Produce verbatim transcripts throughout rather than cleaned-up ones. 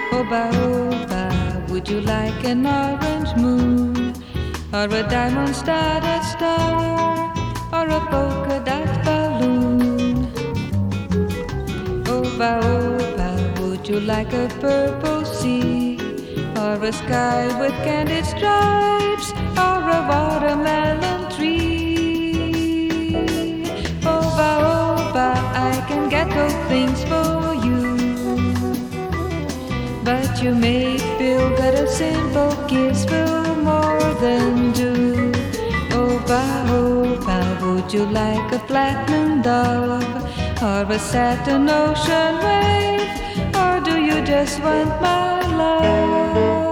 Oba, oba, would you like an orange moon? Or a diamond-studded star? Or a polka dot balloon? Oba, oba, would you like a purple sea? Or a sky with candid stripes? Or a watermelon tree? Oba, oba, I can get those things for you. But you may feel that a simple kiss will more than do. Oba, oba, would you like a platinum dove? Or a satin ocean wave? Or do you just want my love?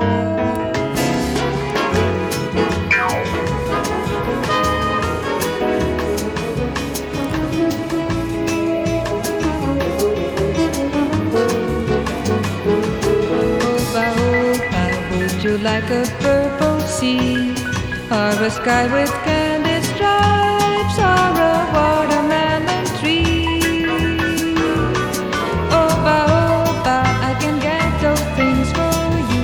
Oba, oba, would you like a purple sea? Or a sky with candid stripes? Or a watermelon tree? Oba, oba, I can get those things for you.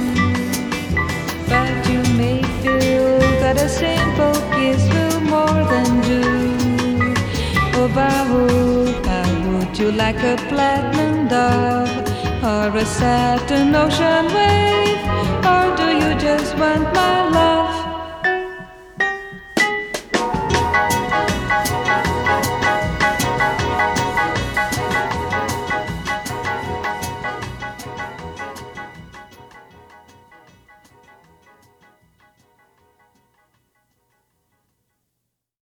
But you may feel that a simple kiss will more than do. Oba, oba, would you like a platinum dove? Or a satin ocean wave? Or do you just want my love?